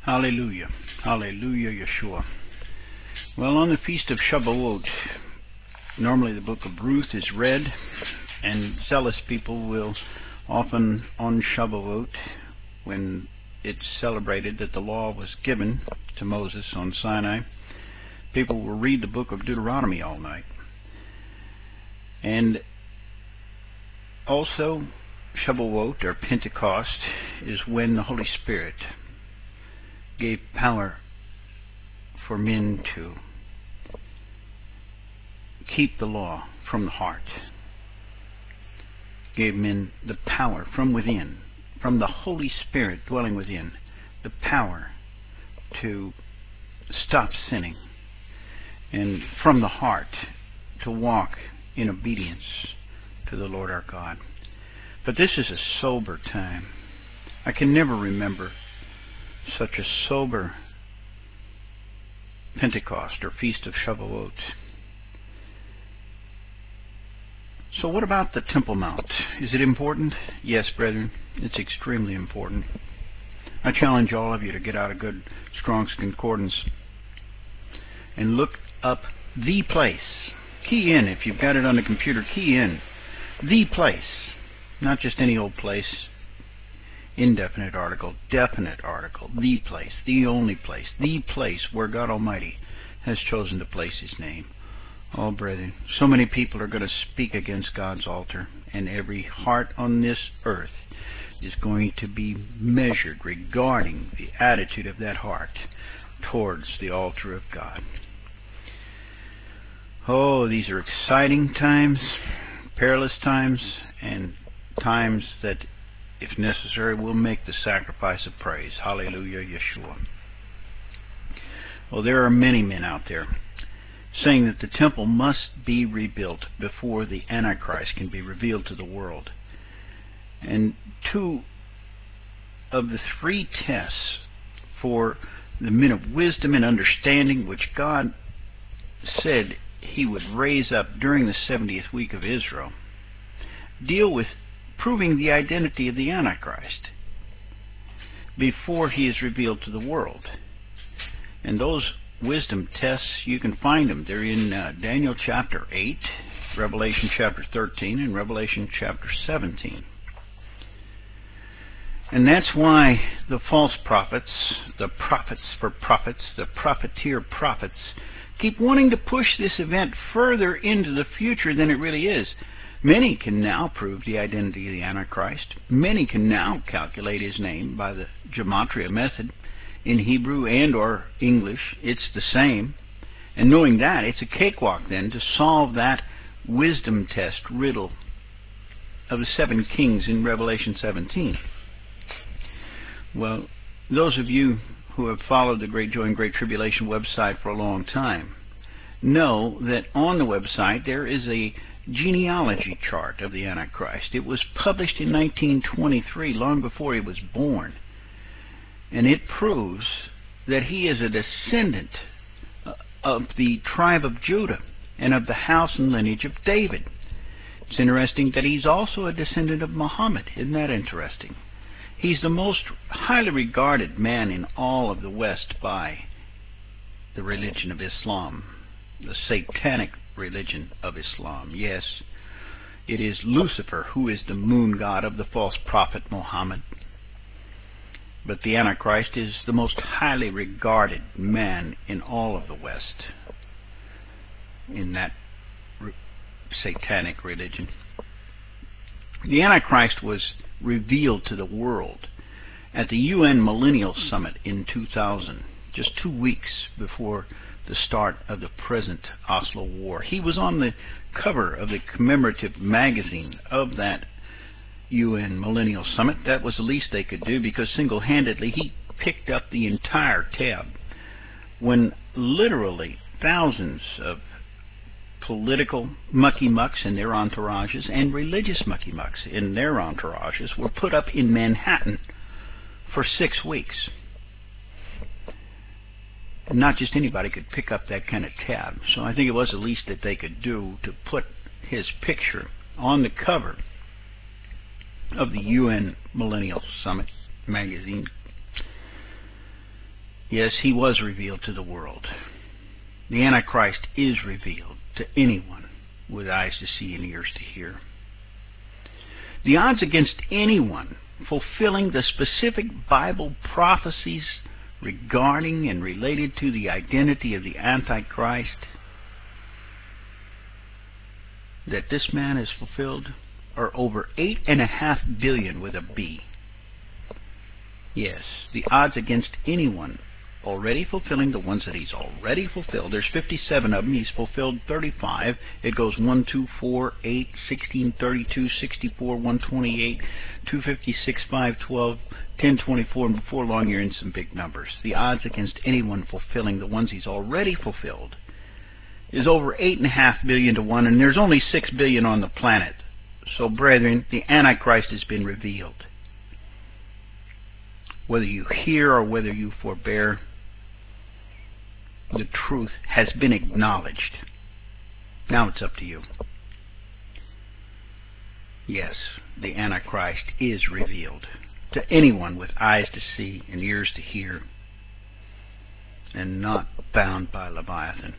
Hallelujah. Hallelujah, Yeshua. Well, on the Feast of Shavuot, normally the book of Ruth is read, and zealous people will often on Shavuot, when it's celebrated that the law was given to Moses on Sinai, people will read the book of Deuteronomy all night. And also, Shavuot, or Pentecost, is when the Holy Spirit gave power for men to keep the law from the heart. Gave men the power from within, from the Holy Spirit dwelling within, the power to stop sinning, and from the heart to walk in obedience to the Lord our God. But this is a sober time. I can never remember such a sober Pentecost or Feast of Shavuot. So what about the Temple Mount? Is it important? Yes, brethren, it's extremely important. I challenge all of you to get out a good Strong's Concordance and look up the place. Key in, if you've got it on the computer, key in the place. Not just any old place. Indefinite article, definite article, the place, the only place, the place where God Almighty has chosen to place His name. Oh, brethren, so many people are going to speak against God's altar, and every heart on this earth is going to be measured regarding the attitude of that heart towards the altar of God. Oh, these are exciting times, perilous times, and times that, if necessary, will make the sacrifice of praise. Hallelujah, Yeshua. Well, there are many men out there saying that the temple must be rebuilt before the Antichrist can be revealed to the world. And two of the three tests for the men of wisdom and understanding which God said He would raise up during the 70th week of Israel deal with proving the identity of the Antichrist before he is revealed to the world. And those wisdom tests, you can find them. They're in Daniel chapter 8, Revelation chapter 13, and Revelation chapter 17. And that's why the false prophets, the prophets for prophets, the profiteer prophets, keep wanting to push this event further into the future than it really is. Many can now prove the identity of the Antichrist. Many can now calculate his name by the gematria method. In Hebrew and or English, it's the same. And knowing that, it's a cakewalk then to solve that wisdom test riddle of the 7 kings in Revelation 17. Well, those of you who have followed the Great Joy and Great Tribulation website for a long time know that on the website there is a genealogy chart of the Antichrist. It was published in 1923, long before he was born. And it proves that he is a descendant of the tribe of Judah and of the house and lineage of David. It's interesting that he's also a descendant of Muhammad. Isn't that interesting? He's the most highly regarded man in all of the West by the religion of Islam, the satanic religion of Islam. Yes, it is Lucifer who is the moon god of the false prophet Muhammad. But the Antichrist is the most highly regarded man in all of the West in that satanic religion. The Antichrist was revealed to the world at the UN Millennial Summit in 2000, just 2 weeks before the start of the present Oslo War. He was on the cover of the commemorative magazine of that UN Millennial Summit. That was the least they could do, because single-handedly he picked up the entire tab when literally thousands of political mucky-mucks in their entourages and religious mucky-mucks in their entourages were put up in Manhattan for 6 weeks. Not just anybody could pick up that kind of tab. So I think it was the least that they could do to put his picture on the cover of the UN Millennial Summit magazine. Yes, he was revealed to the world. The Antichrist is revealed to anyone with eyes to see and ears to hear. The odds against anyone fulfilling the specific Bible prophecies regarding and related to the identity of the Antichrist that this man has fulfilled are over 8.5 billion with a B. Yes, the odds against anyone already fulfilling the ones that he's already fulfilled. There's 57 of them. He's fulfilled 35. It goes 1, 2, 4, 8, 16, 32, 64, 128, 256, 5, 12, 10, 24, and before long you're in some big numbers. The odds against anyone fulfilling the ones he's already fulfilled is over 8.5 billion to 1, and there's only 6 billion on the planet. So, brethren, the Antichrist has been revealed. Whether you hear or whether you forbear, the truth has been acknowledged. Now it's up to you. Yes, the Antichrist is revealed to anyone with eyes to see and ears to hear, and not bound by Leviathan.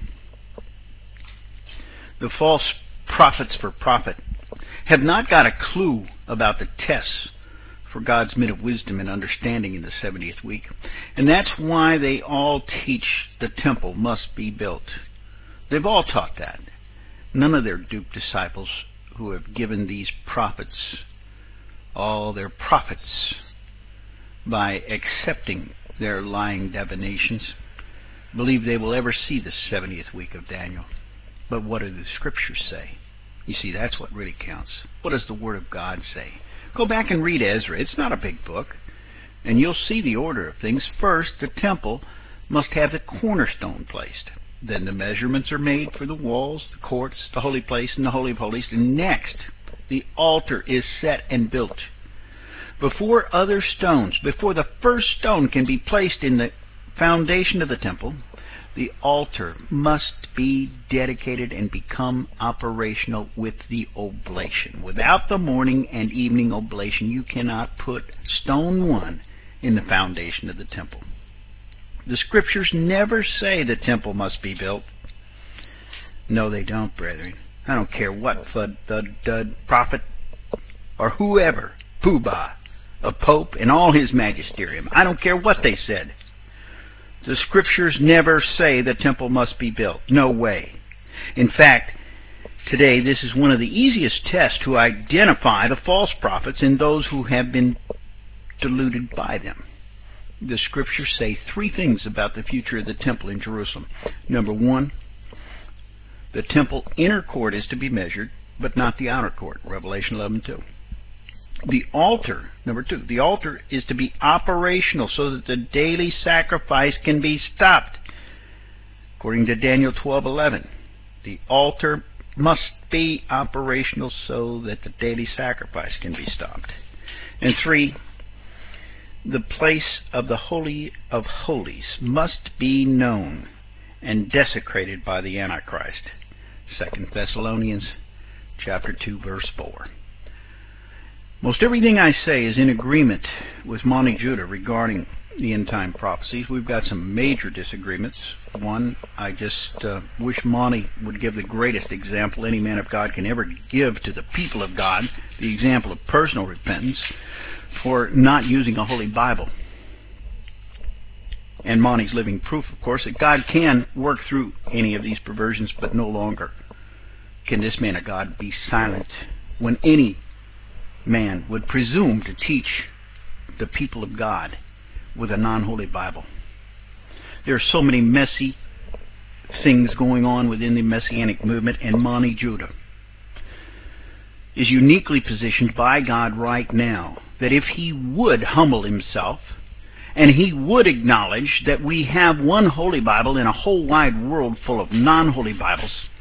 The false prophets for profit have not got a clue about the tests for God's mid of wisdom and understanding in the 70th week. And that's why they all teach the temple must be built. They've all taught that. None of their duped disciples who have given these prophets all their profits by accepting their lying divinations believe they will ever see the 70th week of Daniel. But what do the scriptures say? You see, that's what really counts. What does the Word of God say? Go back and read Ezra. It's not a big book. And you'll see the order of things. First, the temple must have the cornerstone placed. Then the measurements are made for the walls, the courts, the holy place, and the Holy of Holies. And next, the altar is set and built. Before other stones, before the first stone can be placed in the foundation of the temple, the altar must be dedicated and become operational with the oblation. Without the morning and evening oblation, you cannot put stone one in the foundation of the temple. The scriptures never say the temple must be built. No, they don't, brethren. I don't care what Thud, Dud, prophet, or whoever, Poobah, a pope, and all his magisterium. I don't care what they said. The scriptures never say the temple must be built. No way. In fact, today this is one of the easiest tests to identify the false prophets and those who have been deluded by them. The scriptures say three things about the future of the temple in Jerusalem. Number one, the temple inner court is to be measured, but not the outer court. Revelation 11:2. The altar, number two, the altar is to be operational so that the daily sacrifice can be stopped. According to Daniel 12:11, the altar must be operational so that the daily sacrifice can be stopped. And three, the place of the Holy of Holies must be known and desecrated by the Antichrist. 2 Thessalonians chapter 2, verse 4. Most everything I say is in agreement with Monty Judah regarding the end-time prophecies. We've got some major disagreements. One, I just wish Monty would give the greatest example any man of God can ever give to the people of God, the example of personal repentance, for not using a Holy Bible. And Monty's living proof, of course, that God can work through any of these perversions, but no longer can this man of God be silent when any man would presume to teach the people of God with a non-holy Bible. There are so many messy things going on within the Messianic movement, and Monty Judah is uniquely positioned by God right now that if he would humble himself and he would acknowledge that we have one holy Bible in a whole wide world full of non-holy Bibles,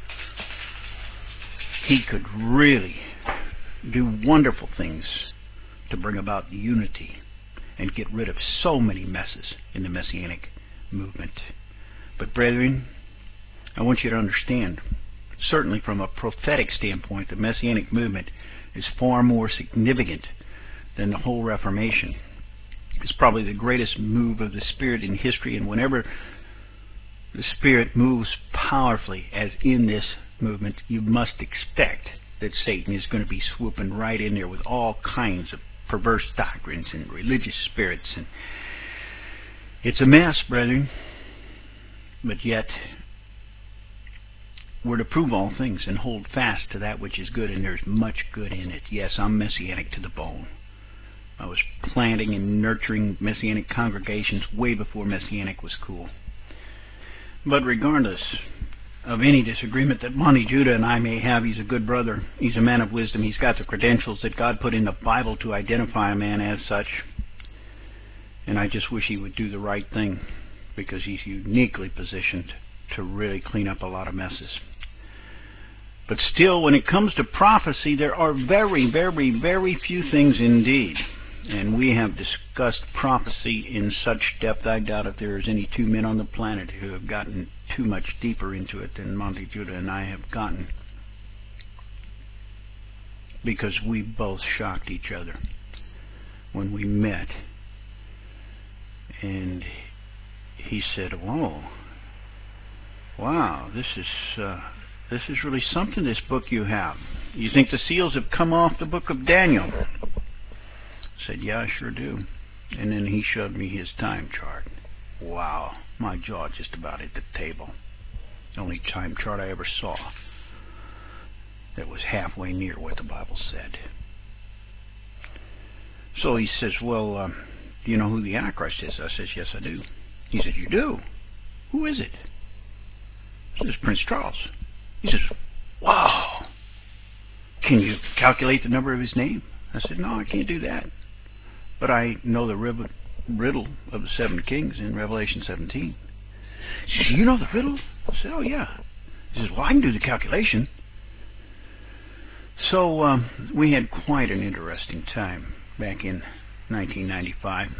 he could really do wonderful things to bring about unity and get rid of so many messes in the Messianic movement. But brethren, I want you to understand, certainly from a prophetic standpoint, the Messianic movement is far more significant than the whole Reformation. It's probably the greatest move of the Spirit in history, and whenever the Spirit moves powerfully, as in this movement, you must expect that Satan is going to be swooping right in there with all kinds of perverse doctrines and religious spirits. And it's a mess, brethren. But yet, we're to prove all things and hold fast to that which is good, and there's much good in it. Yes, I'm Messianic to the bone. I was planting and nurturing Messianic congregations way before Messianic was cool. But regardless of any disagreement that Monty Judah and I may have, he's a good brother. He's a man of wisdom. He's got the credentials that God put in the Bible to identify a man as such. And I just wish he would do the right thing, because he's uniquely positioned to really clean up a lot of messes. But still, when it comes to prophecy, there are very, very, very few things indeed. And we have discussed prophecy in such depth, I doubt if there is any two men on the planet who have gotten too much deeper into it than Monty Judah and I have gotten. Because we both shocked each other when we met. And he said, "Whoa, wow, this is really something, this book you have. You think the seals have come off the book of Daniel?" I said, "Yeah, I sure do." And then he showed me his time chart. Wow, my jaw just about hit the table. The only time chart I ever saw that was halfway near what the Bible said. So he says, "Well, do you know who the Antichrist is?" I says, "Yes, I do." He said, "You do? Who is it?" I says, "Prince Charles." He says, "Wow. Can you calculate the number of his name?" I said, "No, I can't do that. But I know the riddle of the 7 kings in Revelation 17. He says, "You know the riddle?" I said, "Oh, yeah." He says, "Well, I can do the calculation." So we had quite an interesting time back in 1995.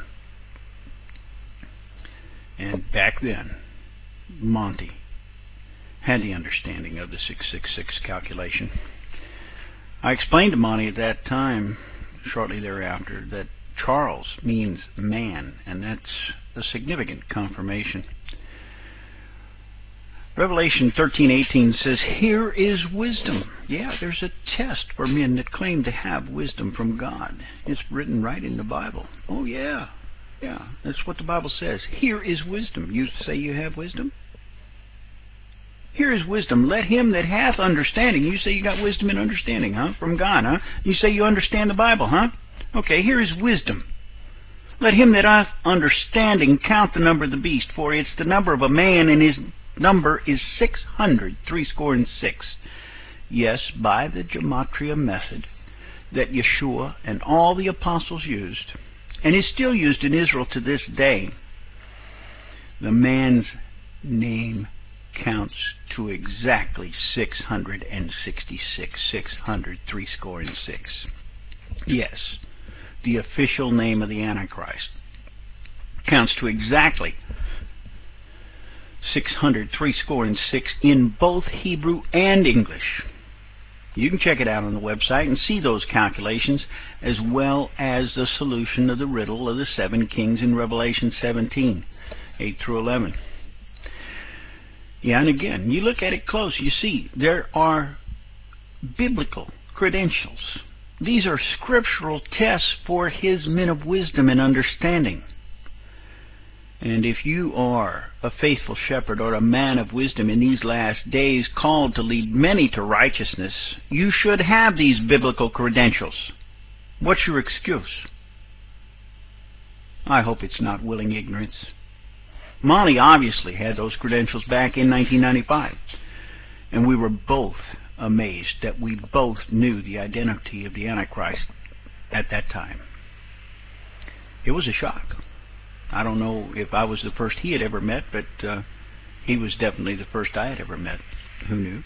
And back then, Monty had the understanding of the 666 calculation. I explained to Monty at that time, shortly thereafter, that Charles means man, and that's a significant confirmation. Revelation 13:18 says, "Here is wisdom." Yeah, there's a test for men that claim to have wisdom from God. It's written right in the Bible. Oh, yeah. Yeah, that's what the Bible says. Here is wisdom. You say you have wisdom? Here is wisdom. Let him that hath understanding. You say you got wisdom and understanding, huh? From God, huh? You say you understand the Bible, huh? Okay, here is wisdom. Let him that hath understanding count the number of the beast, for it's the number of a man, and his number is 666. Yes, by the gematria method that Yeshua and all the apostles used, and is still used in Israel to this day, the man's name counts to exactly 666, 666. Yes, the official name of the Antichrist counts to exactly 666 in both Hebrew and English. You can check it out on the website and see those calculations, as well as the solution of the riddle of the 7 kings in Revelation 17, 8 through 11. Yeah, and again, you look at it close, you see there are biblical credentials. These are scriptural tests for his men of wisdom and understanding. And if you are a faithful shepherd or a man of wisdom in these last days, called to lead many to righteousness, you should have these biblical credentials. What's your excuse? I hope it's not willing ignorance. Monty obviously had those credentials back in 1995, and we were both amazed that we both knew the identity of the Antichrist at that time. It was a shock. I don't know if I was the first he had ever met, but he was definitely the first I had ever met. Who knew?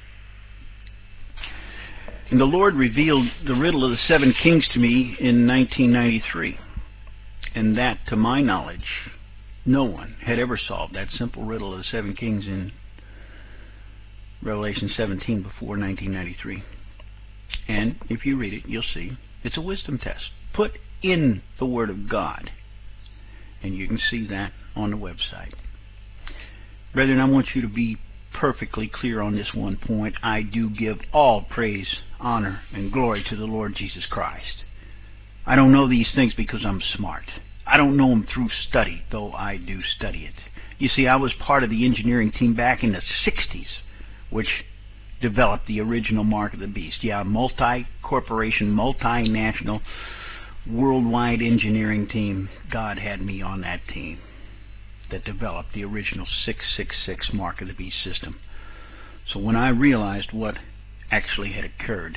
And the Lord revealed the riddle of the 7 kings to me in 1993, and that, to my knowledge, no one had ever solved that simple riddle of the 7 kings in Revelation 17 before 1993. And if you read it, you'll see it's a wisdom test put in the Word of God And you can see that on the website. Brethren, I want you to be perfectly clear on this one point. I do give all praise, honor, and glory to the Lord Jesus Christ. I don't know these things because I'm smart. I don't know them through study, though I do study it. You see, I was part of the engineering team back in the 60s, which developed the original Mark of the Beast. Yeah, multi-corporation, multinational, worldwide engineering team. God had me on that team that developed the original 666 Mark of the Beast system. So when I realized what actually had occurred,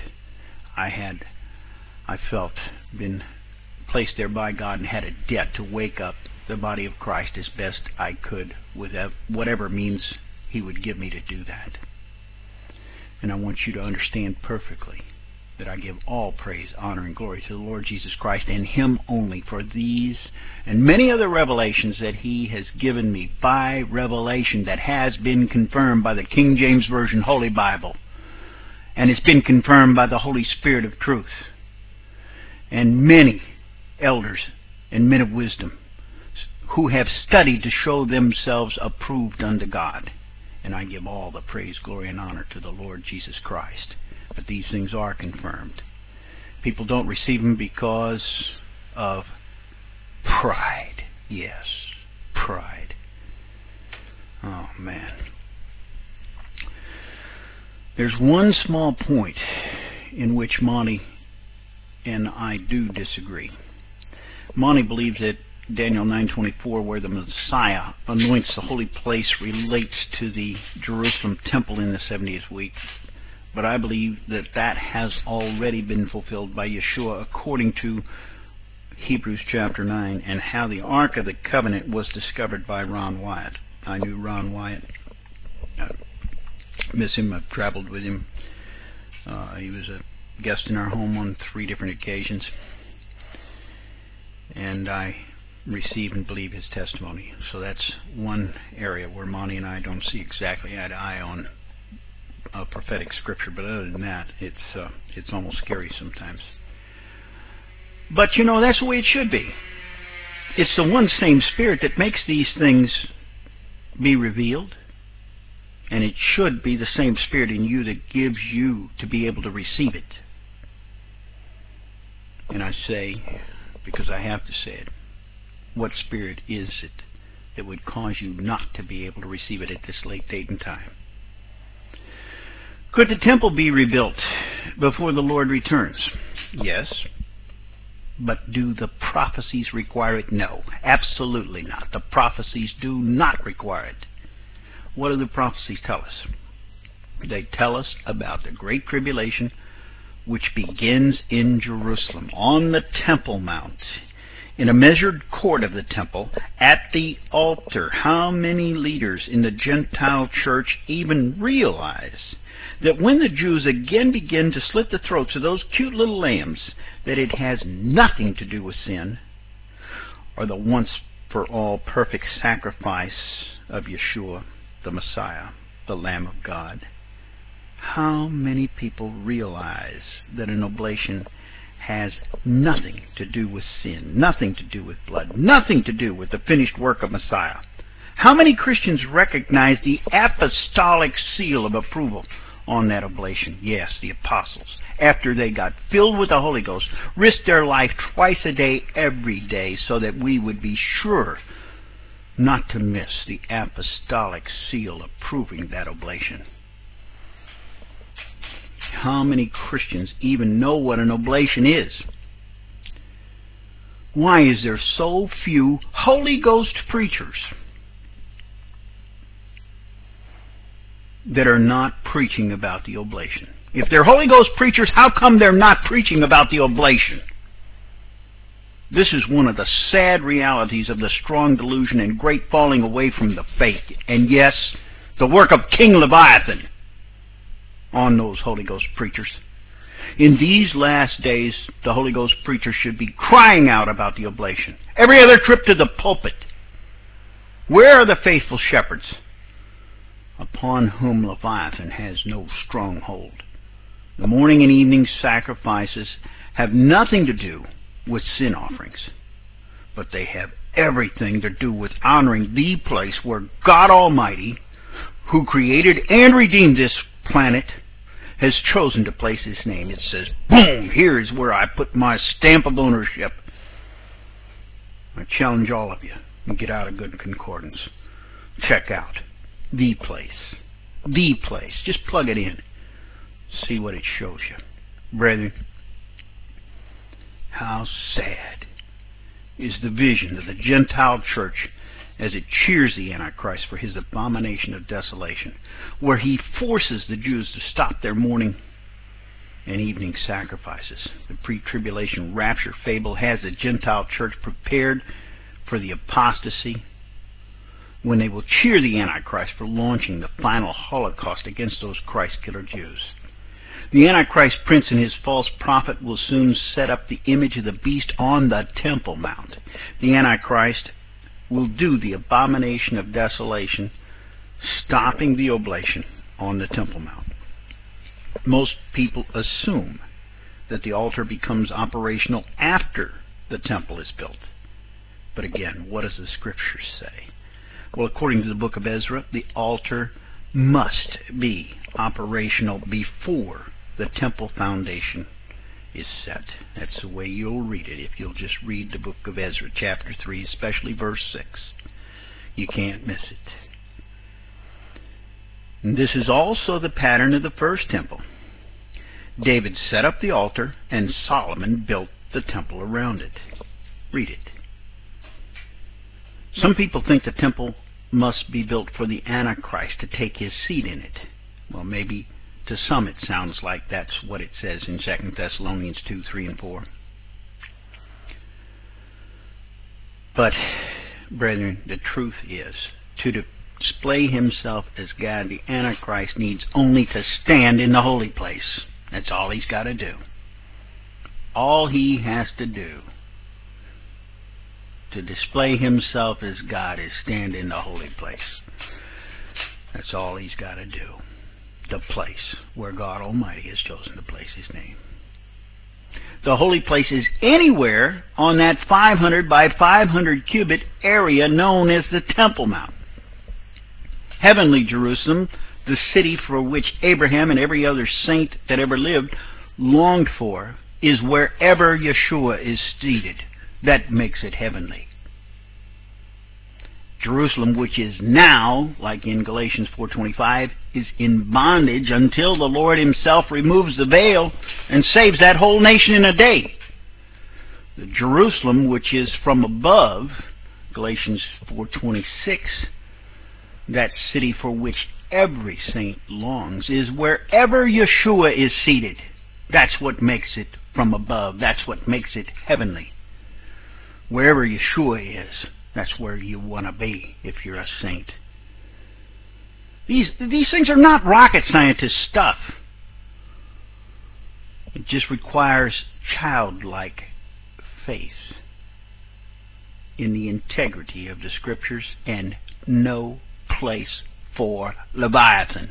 I felt been placed there by God and had a debt to wake up the body of Christ as best I could with whatever means He would give me to do that. And I want you to understand perfectly that I give all praise, honor, and glory to the Lord Jesus Christ and Him only for these and many other revelations that He has given me by revelation that has been confirmed by the King James Version Holy Bible. And it's been confirmed by the Holy Spirit of truth. And many elders and men of wisdom who have studied to show themselves approved unto God. And I give all the praise, glory, and honor to the Lord Jesus Christ. But these things are confirmed. People don't receive them because of pride. Yes, pride. Oh, man. There's one small point in which Monty and I do disagree. Monty believes that Daniel 9:24, where the Messiah anoints the holy place, relates to the Jerusalem temple in the 70th week. But I believe that that has already been fulfilled by Yeshua according to Hebrews chapter 9, and how the Ark of the Covenant was discovered by Ron Wyatt. I knew Ron Wyatt. I miss him. I've traveled with him. He was a guest in our home on 3 different occasions. And I receive and believe his testimony. So that's one area where Monty and I don't see exactly eye to eye on prophetic scripture, but other than that, it's almost scary sometimes. But you know, that's the way it should be. It's the one same Spirit that makes these things be revealed, and it should be the same Spirit in you that gives you to be able to receive it. And I say, because I have to say it, what spirit is it that would cause you not to be able to receive it at this late date and time? Could the temple be rebuilt before the Lord returns? Yes. But do the prophecies require it? No, absolutely not. The prophecies do not require it. What do the prophecies tell us? They tell us about the Great Tribulation, which begins in Jerusalem, on the Temple Mount, in a measured court of the temple, at the altar. How many leaders in the Gentile church even realize that when the Jews again begin to slit the throats of those cute little lambs, that it has nothing to do with sin, or the once-for-all perfect sacrifice of Yeshua, the Messiah, the Lamb of God? How many people realize that an oblation has nothing to do with sin, nothing to do with blood, nothing to do with the finished work of Messiah? How many Christians recognize the apostolic seal of approval on that oblation? Yes, the apostles, after they got filled with the Holy Ghost, risked their life twice a day, every day, so that we would be sure not to miss the apostolic seal approving that oblation. How many Christians even know what an oblation is? Why is there so few Holy Ghost preachers that are not preaching about the oblation? If they're Holy Ghost preachers, how come they're not preaching about the oblation? This is one of the sad realities of the strong delusion and great falling away from the faith. And yes, the work of King Leviathan on those Holy Ghost preachers. In these last days, the Holy Ghost preachers should be crying out about the oblation. Every other trip to the pulpit. Where are the faithful shepherds upon whom Leviathan has no stronghold? The morning and evening sacrifices have nothing to do with sin offerings, but they have everything to do with honoring the place where God Almighty, who created and redeemed this planet, has chosen to place His name. It says, boom, here is where I put my stamp of ownership. I challenge all of you to get out a good concordance. Check out the place. The place. Just plug it in. See what it shows you. Brethren, how sad is the vision of the Gentile church as it cheers the Antichrist for his abomination of desolation, where he forces the Jews to stop their morning and evening sacrifices. The pre-tribulation rapture fable has the Gentile church prepared for the apostasy, when they will cheer the Antichrist for launching the final Holocaust against those Christ-killer Jews. The Antichrist prince and his false prophet will soon set up the image of the beast on the Temple Mount. The Antichrist will do the abomination of desolation, stopping the oblation on the Temple Mount. Most people assume that the altar becomes operational after the temple is built. But again, what does the Scripture say? Well, according to the book of Ezra, the altar must be operational before the temple foundation is set. That's the way you'll read it if you'll just read the book of Ezra, chapter 3, especially verse 6. You can't miss it. And this is also the pattern of the first temple. David set up the altar, and Solomon built the temple around it. Read it. Some people think the temple must be built for the Antichrist to take his seat in it. Well, maybe to some it sounds like that's what it says in 2 Thessalonians 2, 3, and 4. But, brethren, the truth is, to display himself as God, the Antichrist needs only to stand in the holy place. That's all he's got to do. All he has to do to display himself as God is stand in the holy place. That's all he's got to do. The place where God Almighty has chosen to place His name. The holy place is anywhere on that 500 by 500 cubit area known as the Temple Mount. Heavenly Jerusalem, the city for which Abraham and every other saint that ever lived longed for, is wherever Yeshua is seated. That makes it heavenly. Jerusalem, which is now, like in Galatians 4:25, is in bondage until the Lord Himself removes the veil and saves that whole nation in a day. The Jerusalem, which is from above, Galatians 4:26, that city for which every saint longs, is wherever Yeshua is seated. That's what makes it from above. That's what makes it heavenly. Wherever Yeshua is, that's where you want to be if you're a saint. These things are not rocket scientist stuff. It just requires childlike faith in the integrity of the Scriptures and no place for Leviathan.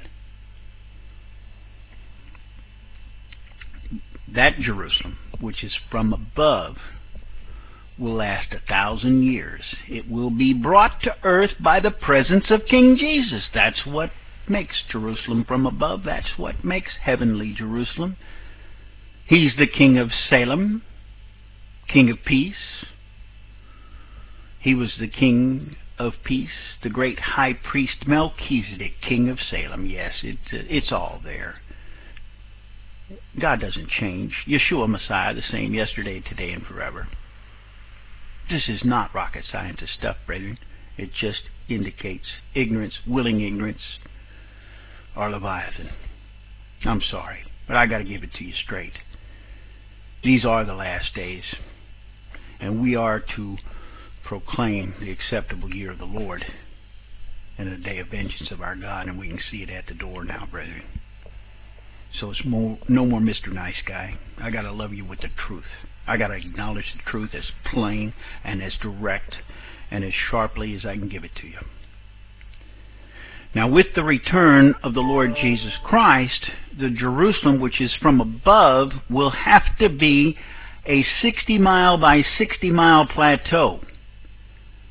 That Jerusalem, which is from above, will last 1,000 years. It will be brought to earth by the presence of King Jesus. That's what makes Jerusalem from above. That's what makes heavenly Jerusalem. He's the King of Salem, King of Peace. He was the King of Peace, the great high priest Melchizedek, King of Salem. Yes, it's all there. God doesn't change. Yeshua Messiah, the same yesterday, today, and forever. This is not rocket scientist stuff, brethren. It just indicates ignorance, willing ignorance, or Leviathan. I'm sorry, but I got to give it to you straight. These are the last days, and we are to proclaim the acceptable year of the Lord and the day of vengeance of our God, and we can see it at the door now, brethren. So it's no more Mr. Nice Guy. I got to love you with the truth. I got to acknowledge the truth as plain and as direct and as sharply as I can give it to you. Now, with the return of the Lord Jesus Christ, the Jerusalem which is from above will have to be a 60-mile by 60-mile plateau.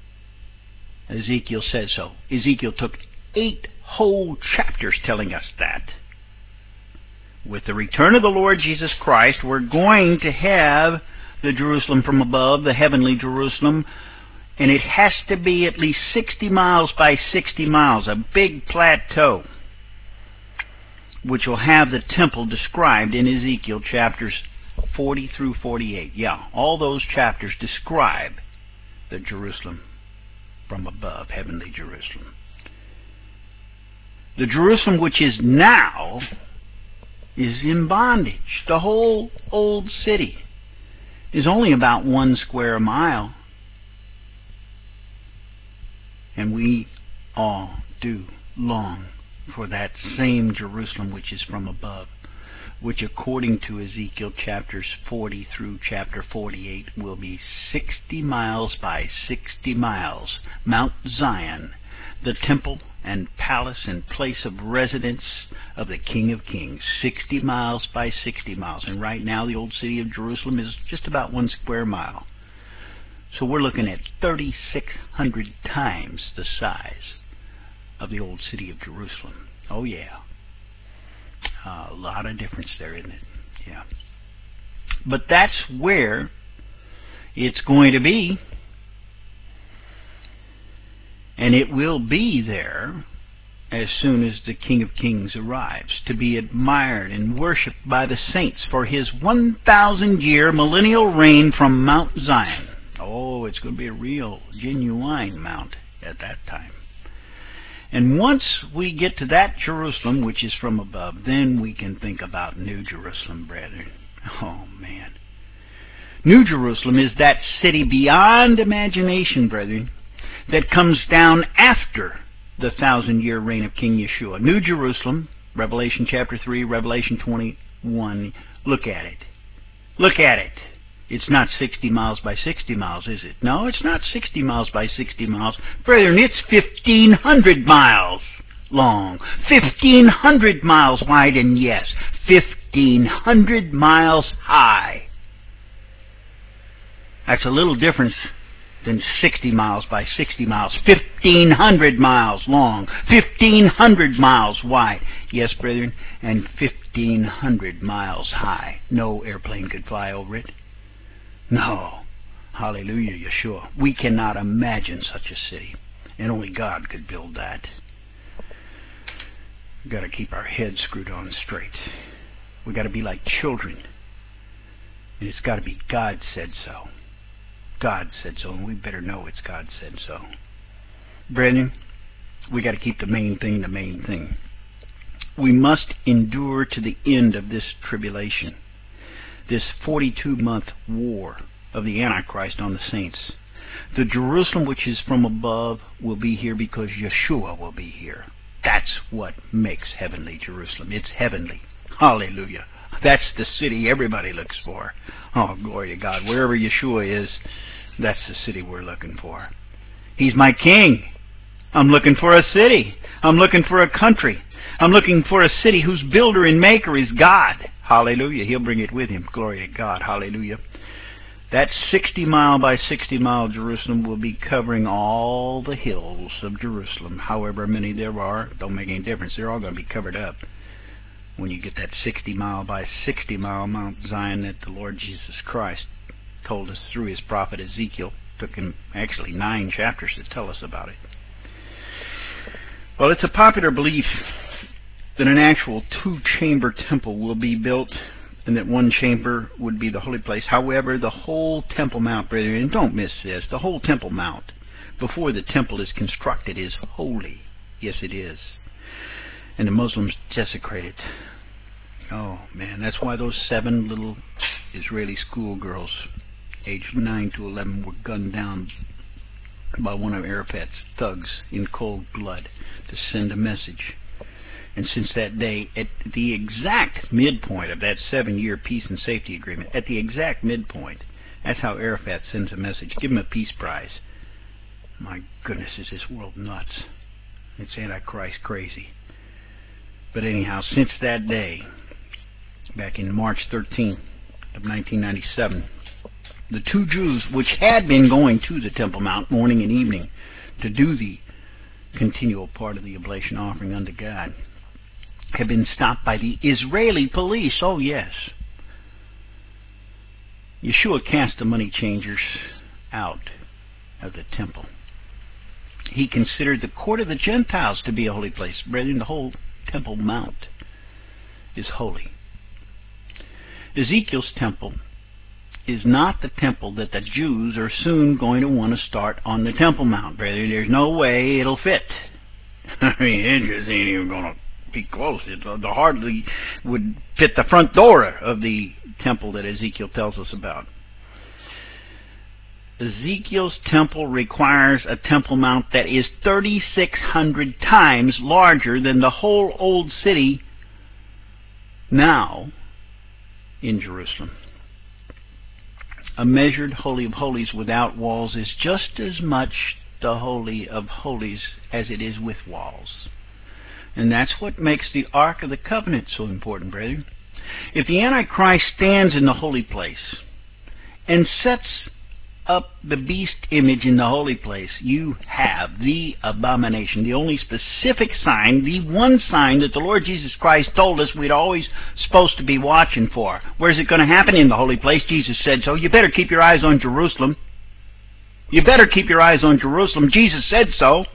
Ezekiel says so. Ezekiel took 8 whole chapters telling us that. With the return of the Lord Jesus Christ, we're going to have the Jerusalem from above, the heavenly Jerusalem, and it has to be at least 60 miles by 60 miles, a big plateau, which will have the temple described in Ezekiel chapters 40 through 48. Yeah, all those chapters describe the Jerusalem from above, heavenly Jerusalem. The Jerusalem which is now is in bondage. The whole old city is only about 1 square mile. And we all do long for that same Jerusalem which is from above, which according to Ezekiel chapters 40 through chapter 48 will be 60 miles by 60 miles. Mount Zion, the temple and palace and place of residence of the King of Kings. 60 miles by 60 miles. And right now the old city of Jerusalem is just about 1 square mile. So we're looking at 3,600 times the size of the old city of Jerusalem. Oh yeah. A lot of difference there, isn't it? Yeah. But that's where it's going to be. And it will be there as soon as the King of Kings arrives, to be admired and worshipped by the saints for his 1,000-year millennial reign from Mount Zion. Oh, it's going to be a real, genuine mount at that time. And once we get to that Jerusalem, which is from above, then we can think about New Jerusalem, brethren. Oh, man. New Jerusalem is that city beyond imagination, brethren, that comes down after the 1,000-year reign of King Yeshua. New Jerusalem, Revelation chapter 3, Revelation 21. Look at it. Look at it. It's not 60 miles by 60 miles, is it? No, it's not 60 miles by 60 miles. Brethren, it's 1,500 miles long, 1,500 miles wide, and yes, 1,500 miles high. That's a little difference than 60 miles by 60 miles. 1,500 miles long, 1,500 miles wide. Yes, brethren, and 1,500 miles high. No airplane could fly over it. No. Hallelujah, Yeshua. We cannot imagine such a city, and only God could build that. We've got to keep our heads screwed on straight. We've got to be like children, and it's got to be God said so. God said so, and we better know it's God said so. Brethren, we got to keep the main thing the main thing. We must endure to the end of this tribulation, this 42-month war of the Antichrist on the saints. The Jerusalem which is from above will be here because Yeshua will be here. That's what makes heavenly Jerusalem. It's heavenly. Hallelujah. That's the city everybody looks for. Oh, glory to God. Wherever Yeshua is, that's the city we're looking for. He's my king. I'm looking for a city. I'm looking for a country. I'm looking for a city whose builder and maker is God. Hallelujah. He'll bring it with him. Glory to God. Hallelujah. That 60-mile by 60-mile Jerusalem will be covering all the hills of Jerusalem. However many there are, don't make any difference. They're all going to be covered up when you get that 60-mile by 60-mile Mount Zion that the Lord Jesus Christ told us through his prophet Ezekiel. Took him actually 9 chapters to tell us about it. Well, it's a popular belief that an actual 2-chamber temple will be built, and that one chamber would be the holy place. However, the whole Temple Mount, brethren, and don't miss this, the whole Temple Mount, before the temple is constructed, is holy. Yes, it is. And the Muslims desecrate it. Oh, man, that's why those 7 little Israeli schoolgirls, aged 9 to 11, were gunned down by one of Arafat's thugs in cold blood to send a message. And since that day, at the exact midpoint of that 7-year peace and safety agreement, at the exact midpoint, that's how Arafat sends a message. Give him a peace prize. My goodness, is this world nuts. It's Antichrist crazy. But anyhow, since that day, back in March 13th of 1997, the 2 Jews which had been going to the Temple Mount morning and evening to do the continual part of the oblation offering unto God have been stopped by the Israeli police. Oh, yes. Yeshua cast the money changers out of the temple. He considered the court of the Gentiles to be a holy place. Brethren, the whole Temple Mount is holy. Ezekiel's temple is not the temple that the Jews are soon going to want to start on the Temple Mount, brethren. There's no way it'll fit. I mean, it just ain't even going to be close. It hardly would fit the front door of the temple that Ezekiel tells us about. Ezekiel's temple requires a Temple Mount that is 3,600 times larger than the whole old city now in Jerusalem. A measured Holy of Holies without walls is just as much the Holy of Holies as it is with walls. And that's what makes the Ark of the Covenant so important, brethren. If the Antichrist stands in the holy place and sets up the beast image in the holy place, you have the abomination, the only specific sign, the one sign that the Lord Jesus Christ told us we'd always supposed to be watching for. Where's it going to happen? In the holy place. Jesus said so. You better keep your eyes on Jerusalem. You better keep your eyes on Jerusalem. Jesus said so.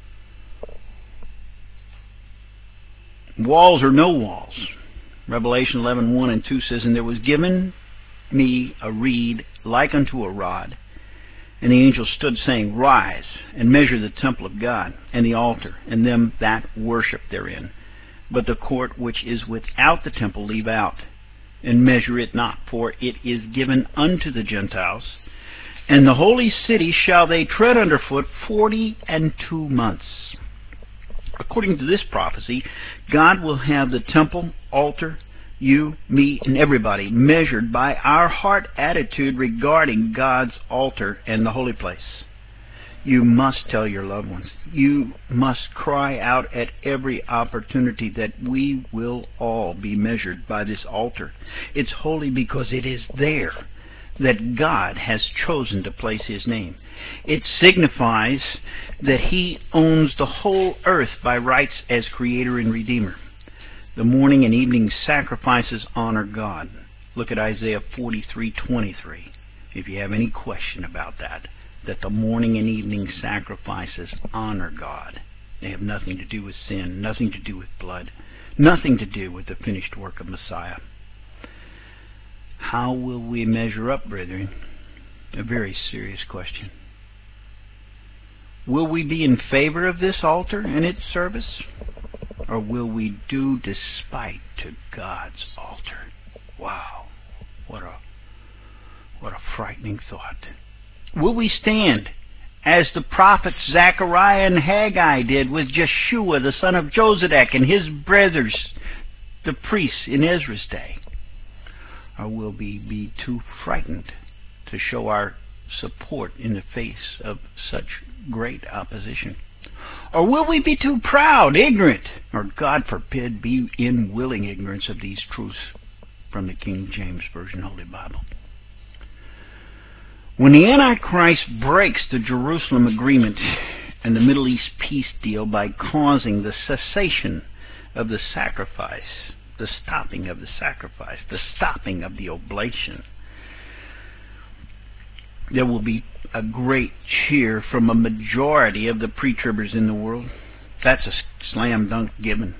Walls or no walls. Revelation 11:1 and 2 says, "And there was given me a reed like unto a rod, and the angel stood, saying, Rise, and measure the temple of God, and the altar, and them that worship therein. But the court which is without the temple leave out, and measure it not, for it is given unto the Gentiles. And the holy city shall they tread under foot 42 months. According to this prophecy, God will have the temple, altar, you, me, and everybody measured by our heart attitude regarding God's altar and the holy place. You must tell your loved ones. You must cry out at every opportunity that we will all be measured by this altar. It's holy because it is there that God has chosen to place His name. It signifies that He owns the whole earth by rights as Creator and Redeemer. The morning and evening sacrifices honor God. Look at Isaiah 43:23, if you have any question about that the morning and evening sacrifices honor God. They have nothing to do with sin, nothing to do with blood, nothing to do with the finished work of Messiah. How will we measure up, brethren? A very serious question. Will we be in favor of this altar and its service? Or will we do despite to God's altar? Wow, what a frightening thought. Will we stand as the prophets Zechariah and Haggai did with Jeshua, the son of Josedek, and his brothers, the priests in Ezra's day? Or will we be too frightened to show our support in the face of such great opposition? Or will we be too proud, ignorant, or God forbid, be in willing ignorance of these truths from the King James Version Holy Bible? When the Antichrist breaks the Jerusalem agreement and the Middle East peace deal by causing the cessation of the sacrifice, the stopping of the sacrifice, the stopping of the oblation, there will be a great cheer from a majority of the pre-tribbers in the world. That's a slam dunk given.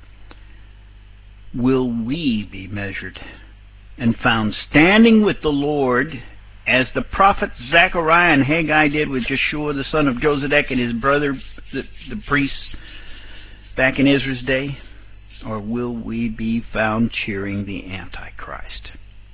Will we be measured and found standing with the Lord as the prophets Zechariah and Haggai did with Jeshua, the son of Josedek, and his brother, the priests, back in Ezra's day? Or will we be found cheering the Antichrist?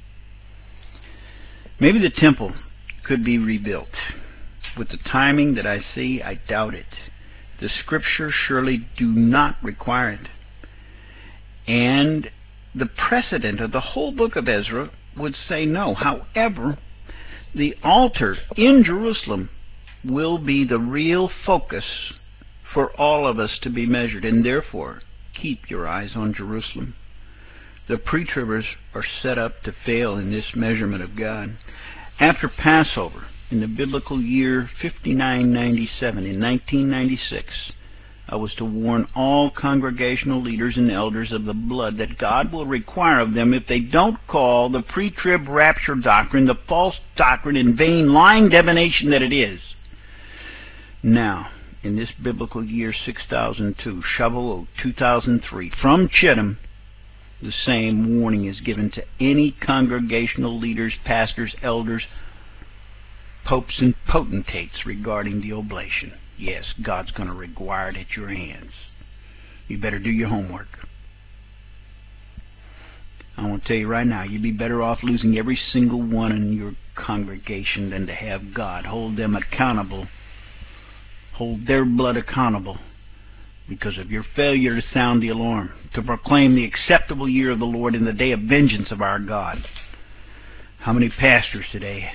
Maybe the temple could be rebuilt. With the timing that I see, I doubt it. The Scriptures surely do not require it. And the precedent of the whole book of Ezra would say no. However, the altar in Jerusalem will be the real focus for all of us to be measured, and therefore keep your eyes on Jerusalem. The pre-tribbers are set up to fail in this measurement of God. After Passover, in the biblical year 5997, in 1996, I was to warn all congregational leaders and elders of the blood that God will require of them if they don't call the pre-trib rapture doctrine the false doctrine and vain lying divination that it is. Now, in this biblical year 6002, Shavuot 2003, from Chittim, the same warning is given to any congregational leaders, pastors, elders, popes, and potentates regarding the oblation. Yes, God's going to require it at your hands. You better do your homework. I want to tell you right now, you'd be better off losing every single one in your congregation than to have God hold them accountable, hold their blood accountable because of your failure to sound the alarm, to proclaim the acceptable year of the Lord in the day of vengeance of our God. How many pastors today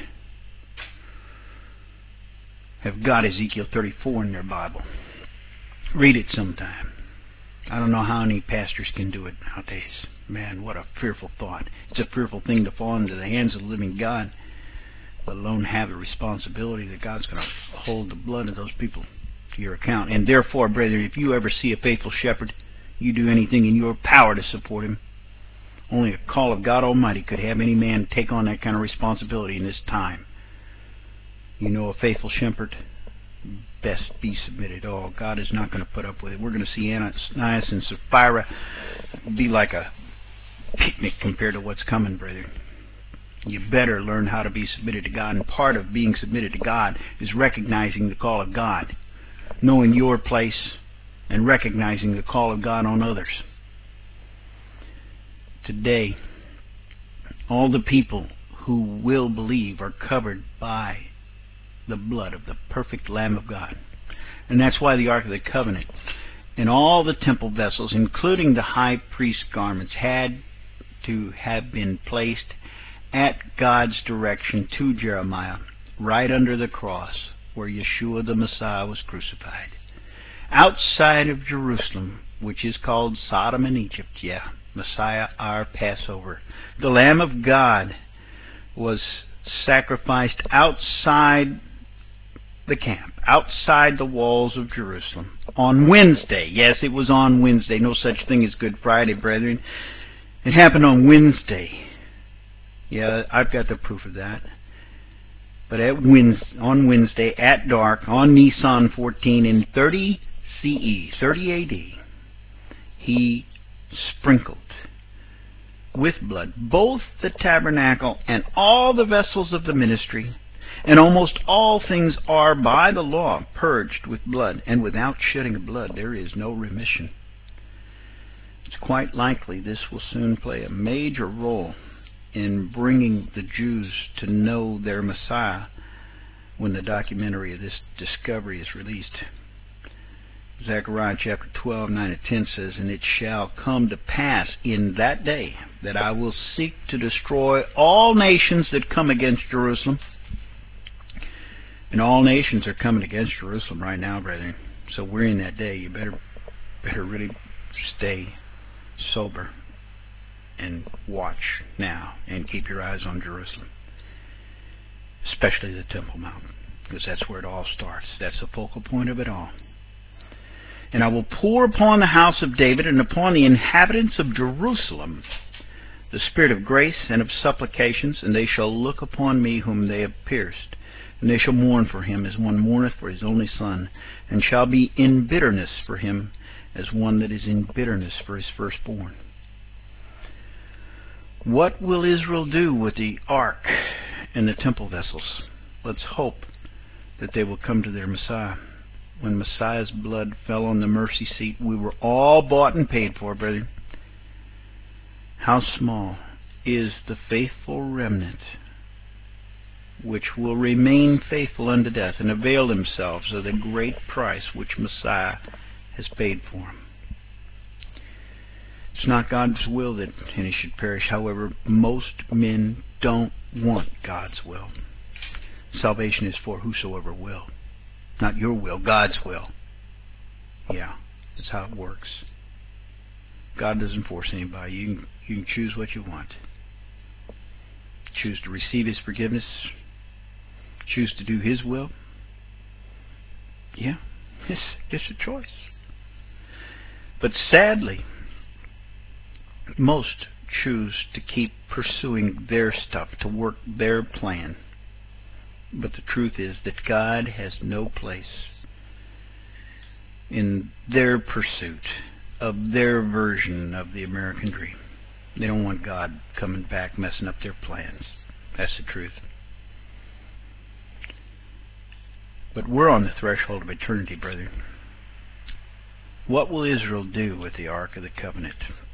have got Ezekiel 34 in their Bible? Read it sometime. I don't know how any pastors can do it nowadays. Man, what a fearful thought. It's a fearful thing to fall into the hands of the living God, let alone have the responsibility that God's going to hold the blood of those people to your account. And therefore, brethren, if you ever see a faithful shepherd, you do anything in your power to support him. Only a call of God Almighty could have any man take on that kind of responsibility in this time. You know a faithful shepherd, best be submitted. Oh, God is not going to put up with it. We're going to see Ananias and Sapphira be like a picnic compared to what's coming, brethren. You better learn how to be submitted to God, and part of being submitted to God is recognizing the call of God, knowing your place, and recognizing the call of God on others. Today, all the people who will believe are covered by the blood of the perfect Lamb of God. And that's why the Ark of the Covenant and all the temple vessels, including the high priest's garments, had to have been placed at God's direction to Jeremiah, right under the cross where Yeshua the Messiah was crucified. Outside of Jerusalem, which is called Sodom and Egypt, Messiah, our Passover. The Lamb of God was sacrificed outside the camp, outside the walls of Jerusalem, on Wednesday. Yes, it was on Wednesday. No such thing as Good Friday, brethren. It happened on Wednesday. Yeah, I've got the proof of that. But on Wednesday, at dark, on Nisan 14, in 30 CE, 30 AD, he sprinkled with blood both the tabernacle and all the vessels of the ministry, and almost all things are by the law purged with blood, and without shedding of blood there is no remission. It's quite likely this will soon play a major role in bringing the Jews to know their Messiah when the documentary of this discovery is released. Zechariah chapter 12, 9 and 10 says, "And it shall come to pass in that day that I will seek to destroy all nations that come against Jerusalem." And all nations are coming against Jerusalem right now, brethren. So we're in that day. You better really stay sober and watch now and keep your eyes on Jerusalem, especially the Temple Mount, because that's where it all starts. That's the focal point of it all. "And I will pour upon the house of David and upon the inhabitants of Jerusalem the spirit of grace and of supplications, and they shall look upon me whom they have pierced. And they shall mourn for him as one mourneth for his only son, and shall be in bitterness for him as one that is in bitterness for his firstborn." What will Israel do with the ark and the temple vessels? Let's hope that they will come to their Messiah. When Messiah's blood fell on the mercy seat, we were all bought and paid for, brethren. How small is the faithful remnant which will remain faithful unto death and avail themselves of the great price which Messiah has paid for them. It's not God's will that any should perish. However, most men don't want God's will. Salvation is for whosoever will. Not your will, God's will. Yeah, that's how it works. God doesn't force anybody. You can choose what you want. Choose to receive his forgiveness. choose to do His will, yeah, it's a choice. But sadly, most choose to keep pursuing their stuff, to work their plan. But the truth is that God has no place in their pursuit of their version of the American dream. They don't want God coming back messing up their plans. That's the truth. But we're on the threshold of eternity, brethren. What will Israel do with the Ark of the Covenant?